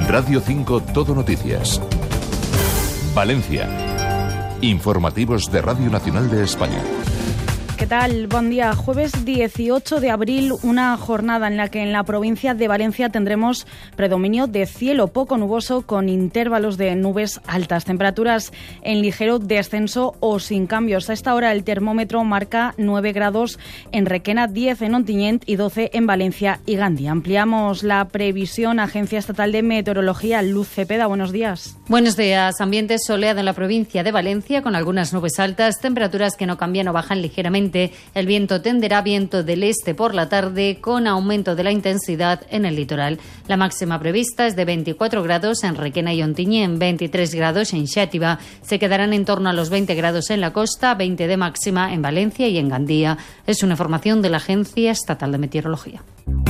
Radio 5 Todo Noticias. Valencia. Informativos de Radio Nacional de España. ¿Qué tal? Buen día. Jueves 18 de abril, una jornada en la que en la provincia de Valencia tendremos predominio de cielo poco nuboso con intervalos de nubes altas. Temperaturas en ligero descenso o sin cambios. A esta hora el termómetro marca 9 grados en Requena, 10 en Ontinyent y 12 en Valencia y Gandía. Ampliamos la previsión. Agencia Estatal de Meteorología, Luz Cepeda, buenos días. Buenos días. Ambiente soleado en la provincia de Valencia con algunas nubes altas, temperaturas que no cambian o bajan ligeramente. El viento tenderá viento del este por la tarde con aumento de la intensidad en el litoral. La máxima prevista es de 24 grados en Requena y Ontinyent, 23 grados en Xàtiva. Se quedarán en torno a los 20 grados en la costa, 20 de máxima en Valencia y en Gandía. Es una información de la Agencia Estatal de Meteorología.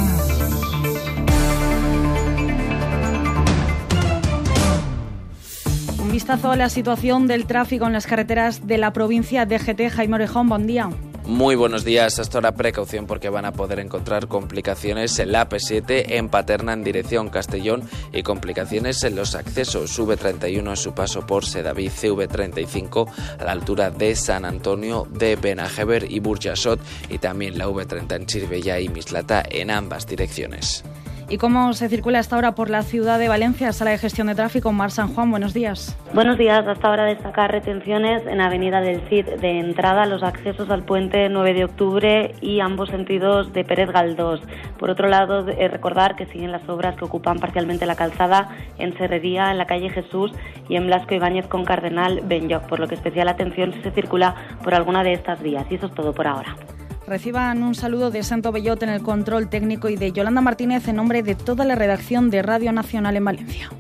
Un vistazo a la situación del tráfico en las carreteras de la provincia de DGT. Jaime Orejón, buen día. Muy buenos días. Hasta ahora precaución porque van a poder encontrar complicaciones en la AP7 en Paterna en dirección Castellón y complicaciones en los accesos V31 a su paso por Sedaví, CV35 a la altura de San Antonio de Benajever y Burjasot y también la V30 en Chirivella y Mislata en ambas direcciones. ¿Y cómo se circula hasta ahora por la ciudad de Valencia? Sala de Gestión de Tráfico, Mar San Juan, buenos días. Buenos días. Hasta ahora destacar retenciones en Avenida del Cid de entrada, los accesos al puente 9 de octubre y ambos sentidos de Pérez Galdós. Por otro lado, recordar que siguen las obras que ocupan parcialmente la calzada en Serrería, en la calle Jesús y en Blasco Ibáñez con Cardenal Benlloc, por lo que especial atención si se circula por alguna de estas vías. Y eso es todo por ahora. Reciban un saludo de Santo Bellot en el control técnico y de Yolanda Martínez en nombre de toda la redacción de Radio Nacional en Valencia.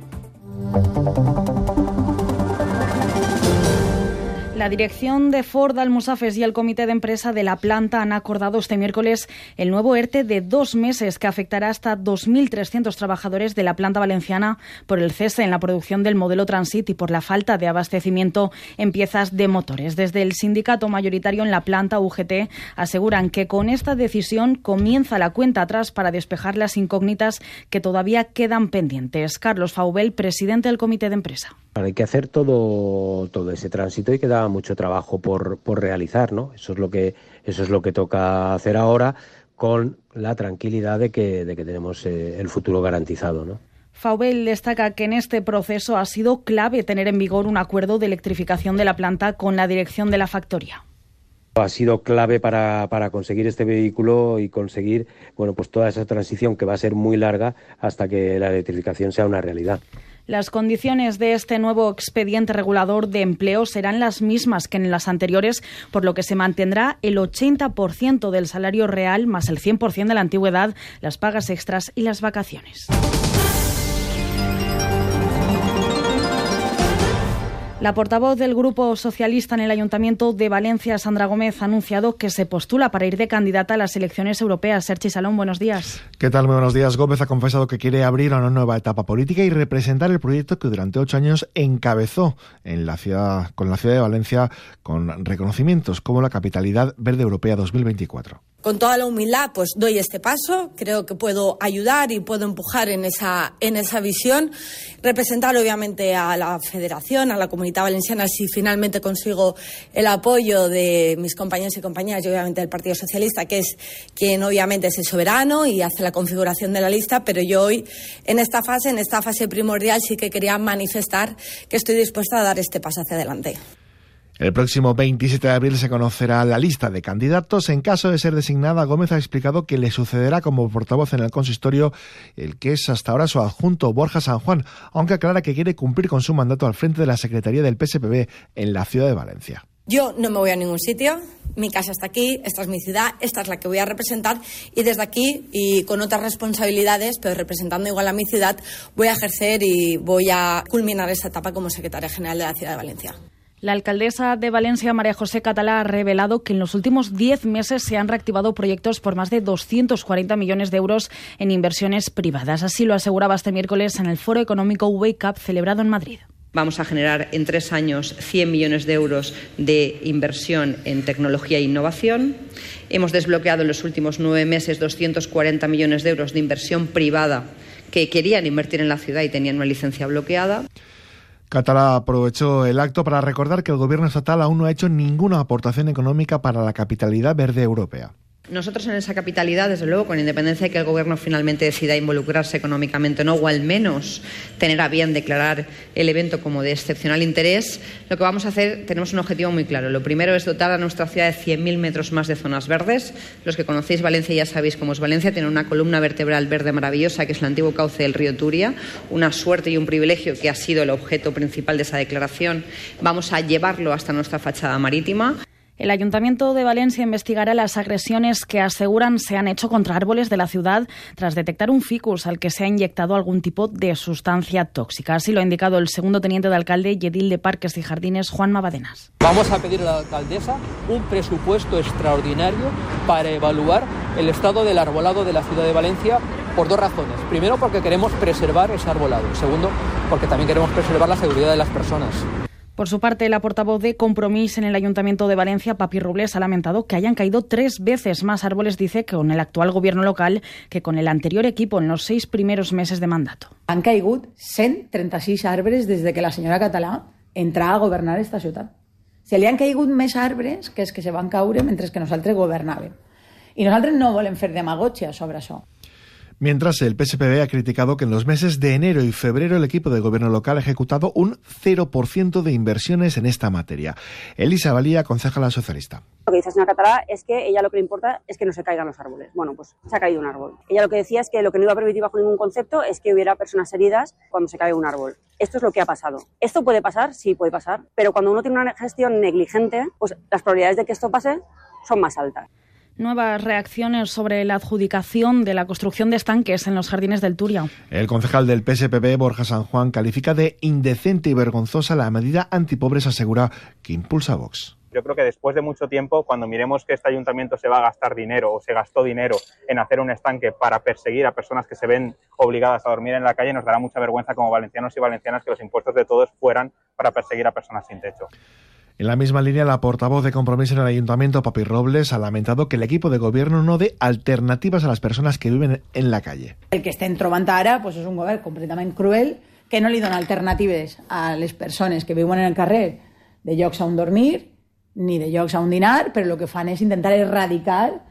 La dirección de Ford Almusafes y el comité de empresa de la planta han acordado este miércoles el nuevo ERTE de 2 meses que afectará hasta 2.300 trabajadores de la planta valenciana por el cese en la producción del modelo Transit y por la falta de abastecimiento en piezas de motores. Desde el sindicato mayoritario en la planta UGT aseguran que con esta decisión comienza la cuenta atrás para despejar las incógnitas que todavía quedan pendientes. Carlos Faubel, presidente del comité de empresa. Hay que hacer todo ese tránsito y queda mucho trabajo por realizar, ¿no? Eso es lo que toca hacer ahora con la tranquilidad de que tenemos el futuro garantizado, ¿no? Faubel destaca que en este proceso ha sido clave tener en vigor un acuerdo de electrificación de la planta con la dirección de la factoría. Ha sido clave para conseguir este vehículo y conseguir pues toda esa transición que va a ser muy larga hasta que la electrificación sea una realidad. Las condiciones de este nuevo expediente regulador de empleo serán las mismas que en las anteriores, por lo que se mantendrá el 80% del salario real más el 100% de la antigüedad, las pagas extras y las vacaciones. La portavoz del Grupo Socialista en el Ayuntamiento de Valencia, Sandra Gómez, ha anunciado que se postula para ir de candidata a las elecciones europeas. Sergi Salón, buenos días. ¿Qué tal? Muy buenos días. Gómez ha confesado que quiere abrir una nueva etapa política y representar el proyecto que durante 8 años encabezó con la ciudad de Valencia con reconocimientos como la Capitalidad Verde Europea 2024. Con toda la humildad, pues doy este paso. Creo que puedo ayudar y puedo empujar en esa visión, representar obviamente a la Federación, a la Comunidad Valenciana, si finalmente consigo el apoyo de mis compañeros y compañeras y obviamente del Partido Socialista, que es quien obviamente es el soberano y hace la configuración de la lista, pero yo hoy en esta fase primordial sí que quería manifestar que estoy dispuesta a dar este paso hacia adelante. El próximo 27 de abril se conocerá la lista de candidatos. En caso de ser designada, Gómez ha explicado que le sucederá como portavoz en el consistorio el que es hasta ahora su adjunto, Borja San Juan, aunque aclara que quiere cumplir con su mandato al frente de la Secretaría del PSPB en la ciudad de Valencia. Yo no me voy a ningún sitio, mi casa está aquí, esta es mi ciudad, esta es la que voy a representar y desde aquí y con otras responsabilidades, pero representando igual a mi ciudad, voy a ejercer y voy a culminar esta etapa como secretaria general de la ciudad de Valencia. La alcaldesa de Valencia, María José Catalá, ha revelado que en los últimos 10 meses se han reactivado proyectos por más de 240 millones de euros en inversiones privadas. Así lo aseguraba este miércoles en el Foro Económico Wake Up celebrado en Madrid. Vamos a generar en 3 años 100 millones de euros de inversión en tecnología e innovación. Hemos desbloqueado en los últimos 9 meses 240 millones de euros de inversión privada que querían invertir en la ciudad y tenían una licencia bloqueada. Catalá aprovechó el acto para recordar que el gobierno estatal aún no ha hecho ninguna aportación económica para la capitalidad verde europea. Nosotros en esa capitalidad, desde luego, con independencia de que el Gobierno finalmente decida involucrarse económicamente o no, o al menos tener a bien declarar el evento como de excepcional interés, lo que vamos a hacer, tenemos un objetivo muy claro. Lo primero es dotar a nuestra ciudad de 100.000 metros más de zonas verdes. Los que conocéis Valencia ya sabéis cómo es Valencia, tiene una columna vertebral verde maravillosa que es el antiguo cauce del río Turia, una suerte y un privilegio que ha sido el objeto principal de esa declaración. Vamos a llevarlo hasta nuestra fachada marítima. El Ayuntamiento de Valencia investigará las agresiones que aseguran se han hecho contra árboles de la ciudad tras detectar un ficus al que se ha inyectado algún tipo de sustancia tóxica. Así lo ha indicado el segundo teniente de alcalde y edil de Parques y Jardines, Juanma Badenas. Vamos a pedir a la alcaldesa un presupuesto extraordinario para evaluar el estado del arbolado de la ciudad de Valencia por dos razones. Primero, porque queremos preservar ese arbolado. Segundo, porque también queremos preservar la seguridad de las personas. Por su parte, la portavoz de Compromís en el Ayuntamiento de Valencia, Papi Robles, ha lamentado que hayan caído 3 veces más árboles, dice, con el actual gobierno local que con el anterior equipo en los 6 primeros meses de mandato. Han caigut 136 arbres des de que la senyora Català entrà a governar esta ciutat. Se li han caigut més arbres que els que se van caure mentre que nosaltres governàvem. I nosaltres no volem fer demagògia sobre això. Mientras, el PSPB ha criticado que en los meses de enero y febrero el equipo de gobierno local ha ejecutado un 0% de inversiones en esta materia. Elisa Valía, concejala socialista. Lo que dice la señora Català es que ella lo que le importa es que no se caigan los árboles. Bueno, pues se ha caído un árbol. Ella lo que decía es que lo que no iba a permitir bajo ningún concepto es que hubiera personas heridas cuando se cae un árbol. Esto es lo que ha pasado. ¿Esto puede pasar? Sí, puede pasar. Pero cuando uno tiene una gestión negligente, pues las probabilidades de que esto pase son más altas. Nuevas reacciones sobre la adjudicación de la construcción de estanques en los jardines del Turia. El concejal del PSPB, Borja San Juan, califica de indecente y vergonzosa la medida antipobres, asegura, que impulsa Vox. Yo creo que después de mucho tiempo, cuando miremos que este ayuntamiento se va a gastar dinero o se gastó dinero en hacer un estanque para perseguir a personas que se ven obligadas a dormir en la calle, nos dará mucha vergüenza como valencianos y valencianas que los impuestos de todos fueran para perseguir a personas sin techo. En la misma línea, la portavoz de Compromís en el Ayuntamiento, Papi Robles, ha lamentado que el equipo de gobierno no dé alternativas a las personas que viven en la calle. El que estem trobant ara pues, és un govern completament cruel que no li dona alternatives a les persones que viuen en el carrer de llocs on dormir ni de llocs on dinar, però el que fan és intentar erradicar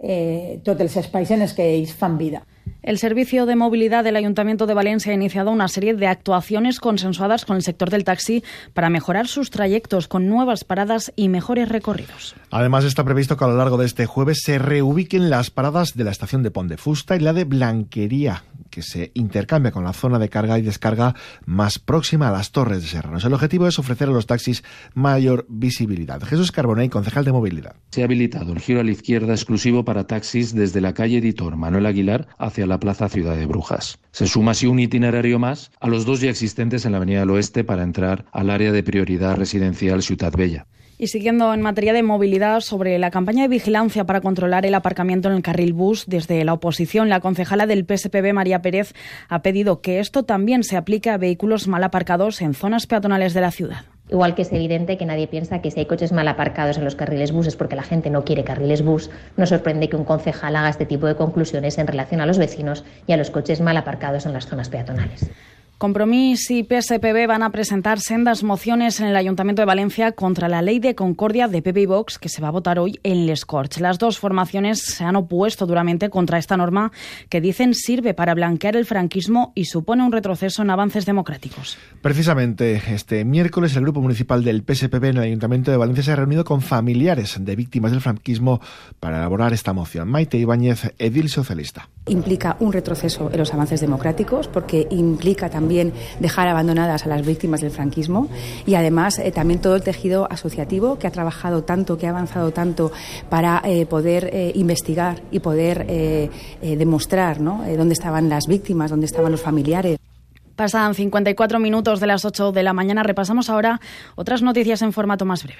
tots els espais en els que ells fan vida. El Servicio de Movilidad del Ayuntamiento de Valencia ha iniciado una serie de actuaciones consensuadas con el sector del taxi para mejorar sus trayectos con nuevas paradas y mejores recorridos. Además, está previsto que a lo largo de este jueves se reubiquen las paradas de la estación de Pont de Fusta y la de Blanquería, que se intercambia con la zona de carga y descarga más próxima a las Torres de Serranos. El objetivo es ofrecer a los taxis mayor visibilidad. Jesús Carbonell, concejal de Movilidad. Se ha habilitado el giro a la izquierda exclusivo para taxis desde la calle Editor Manuel Aguilar hacia la Plaza Ciudad de Brujas. Se suma así un itinerario más a los 2 ya existentes en la Avenida del Oeste para entrar al área de prioridad residencial Ciutat Bella. Y siguiendo en materia de movilidad, sobre la campaña de vigilancia para controlar el aparcamiento en el carril bus, desde la oposición, la concejala del PSPB, María Pérez, ha pedido que esto también se aplique a vehículos mal aparcados en zonas peatonales de la ciudad. Igual que es evidente que nadie piensa que si hay coches mal aparcados en los carriles bus es porque la gente no quiere carriles bus, nos sorprende que un concejal haga este tipo de conclusiones en relación a los vecinos y a los coches mal aparcados en las zonas peatonales. Compromís y PSPB van a presentar sendas mociones en el Ayuntamiento de Valencia contra la Ley de Concordia de PP y Vox, que se va a votar hoy en Les Corts. Las dos formaciones se han opuesto duramente contra esta norma que dicen sirve para blanquear el franquismo y supone un retroceso en avances democráticos. Precisamente este miércoles el Grupo Municipal del PSPB en el Ayuntamiento de Valencia se ha reunido con familiares de víctimas del franquismo para elaborar esta moción. Maite Ibáñez, edil socialista. Implica un retroceso en los avances democráticos porque implica también dejar abandonadas a las víctimas del franquismo y además también todo el tejido asociativo que ha trabajado tanto, que ha avanzado tanto para poder investigar y poder demostrar, ¿no?, dónde estaban las víctimas, dónde estaban los familiares. Pasan 54 minutos de las 8 de la mañana. Repasamos ahora otras noticias en formato más breve.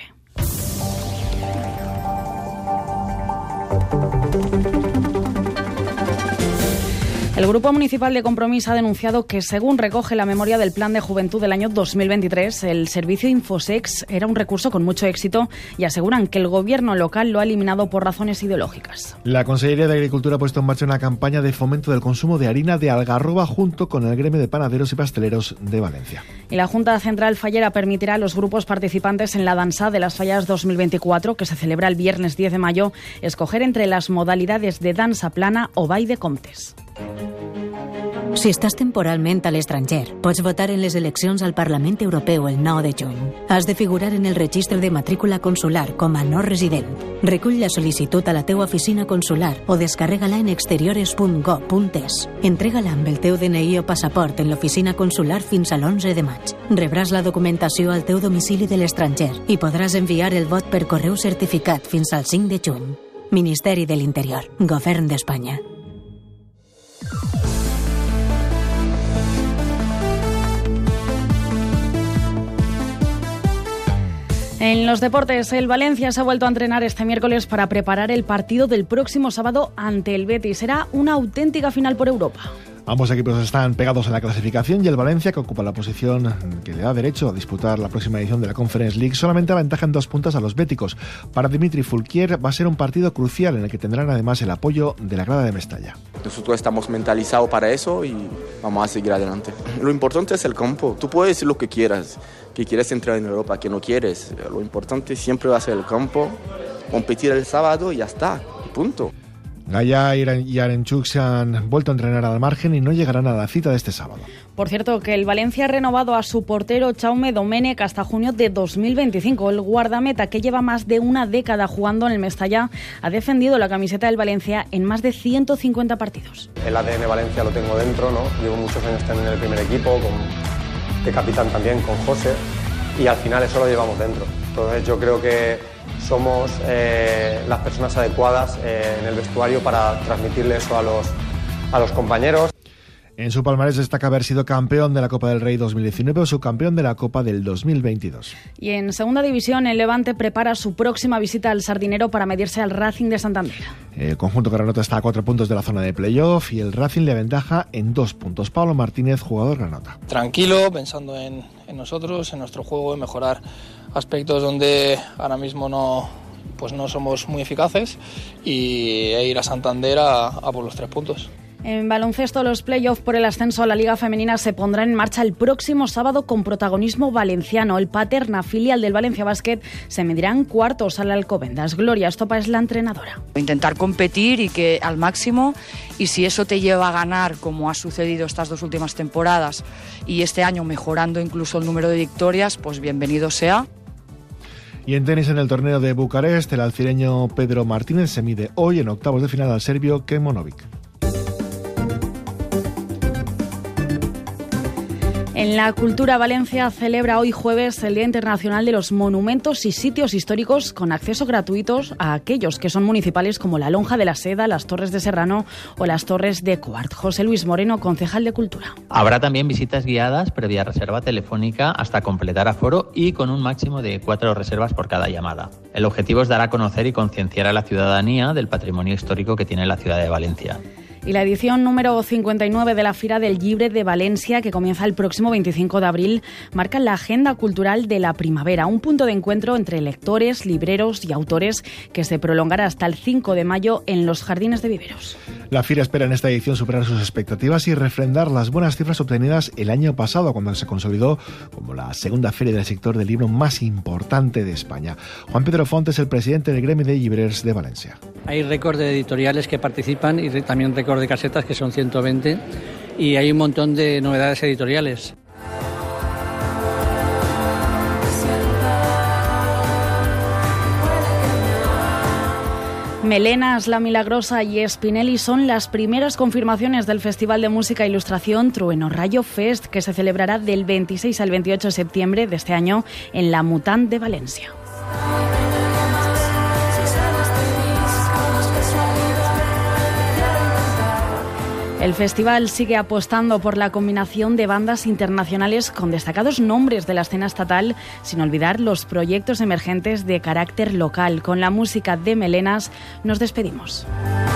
El Grupo Municipal de Compromís ha denunciado que, según recoge la memoria del Plan de Juventud del año 2023, el servicio Infosex era un recurso con mucho éxito y aseguran que el gobierno local lo ha eliminado por razones ideológicas. La Consellería de Agricultura ha puesto en marcha una campaña de fomento del consumo de harina de algarroba junto con el gremio de panaderos y pasteleros de Valencia. Y la Junta Central Fallera permitirá a los grupos participantes en la Dansa de las Fallas 2024, que se celebra el viernes 10 de mayo, escoger entre las modalidades de dansa plana o ball de comptes. Si estàs temporalment a l'estranger, pots votar en les eleccions al Parlament Europeu el 9 de juny. Has de figurar en el registre de matrícula consular com a no resident. Recull la sol·licitud a la teua oficina consular o descarrega-la en exteriores.gov.es. Entrega-la amb el teu DNI o passaport en l'oficina consular fins a l'11 de maig. Rebràs la documentació al teu domicili de l'estranger i podràs enviar el vot per correu certificat fins al 5 de juny. Ministeri de l'Interior, Govern d'Espanya. En los deportes, el Valencia se ha vuelto a entrenar este miércoles para preparar el partido del próximo sábado ante el Betis. Será una auténtica final por Europa. Ambos equipos están pegados en la clasificación y el Valencia, que ocupa la posición que le da derecho a disputar la próxima edición de la Conference League, solamente aventaja en 2 puntos a los béticos. Para Dimitri Fulquier va a ser un partido crucial en el que tendrán además el apoyo de la grada de Mestalla. Nosotros estamos mentalizados para eso y vamos a seguir adelante. Lo importante es el campo. Tú puedes decir lo que quieras entrar en Europa, que no quieres. Lo importante siempre va a ser el campo, competir el sábado y ya está, punto. Gaya y Arenchuk se han vuelto a entrenar al margen y no llegarán a la cita de este sábado. Por cierto, que el Valencia ha renovado a su portero Jaume Domènech hasta junio de 2025. El guardameta, que lleva más de una década jugando en el Mestalla, ha defendido la camiseta del Valencia en más de 150 partidos. El ADN Valencia lo tengo dentro, ¿no? Llevo muchos años también en el primer equipo, de capitán también, con José, y al final eso lo llevamos dentro. Entonces yo creo que somos las personas adecuadas en el vestuario para transmitirle eso a los compañeros. En su palmarés destaca haber sido campeón de la Copa del Rey 2019 o subcampeón de la Copa del 2022. Y en segunda división, el Levante prepara su próxima visita al Sardinero para medirse al Racing de Santander. El conjunto granota está a 4 puntos de la zona de playoff y el Racing le aventaja en 2 puntos. Pablo Martínez, jugador granota. Tranquilo, pensando en nosotros, en nuestro juego, en mejorar aspectos donde ahora mismo no somos muy eficaces e ir a Santander a por los 3 puntos. En baloncesto, los playoffs por el ascenso a la Liga Femenina se pondrán en marcha el próximo sábado con protagonismo valenciano. El Paterna, filial del Valencia Basket, se medirá en cuartos al Alcobendas. Gloria Estopa es la entrenadora. Intentar competir y que al máximo, y si eso te lleva a ganar, como ha sucedido estas 2 últimas temporadas, y este año mejorando incluso el número de victorias, pues bienvenido sea. Y en tenis, en el torneo de Bucarest, el alcireño Pedro Martínez se mide hoy en octavos de final al serbio Kemonovic. En la cultura, Valencia celebra hoy jueves el Día Internacional de los Monumentos y Sitios Históricos con acceso gratuito a aquellos que son municipales, como la Lonja de la Seda, las Torres de Serrano o las Torres de Cuart. José Luis Moreno, concejal de Cultura. Habrá también visitas guiadas previa reserva telefónica hasta completar aforo y con un máximo de 4 reservas por cada llamada. El objetivo es dar a conocer y concienciar a la ciudadanía del patrimonio histórico que tiene la ciudad de Valencia. Y la edición número 59 de la Fira del Llibre de Valencia, que comienza el próximo 25 de abril, marca la agenda cultural de la primavera, un punto de encuentro entre lectores, libreros y autores que se prolongará hasta el 5 de mayo en los Jardines de Viveros. La Fira espera en esta edición superar sus expectativas y refrendar las buenas cifras obtenidas el año pasado, cuando se consolidó como la segunda feria del sector del libro más importante de España. Juan Pedro Font es el presidente del gremio de llibrers de Valencia. Hay récord de editoriales que participan y también récord de casetas, que son 120, y hay un montón de novedades editoriales. Melenas, La Milagrosa y Spinelli son las primeras confirmaciones del Festival de Música e Ilustración Trueno Rayo Fest, que se celebrará del 26 al 28 de septiembre de este año en la Mutant de Valencia. El festival sigue apostando por la combinación de bandas internacionales con destacados nombres de la escena estatal, sin olvidar los proyectos emergentes de carácter local. Con la música de Melenas nos despedimos.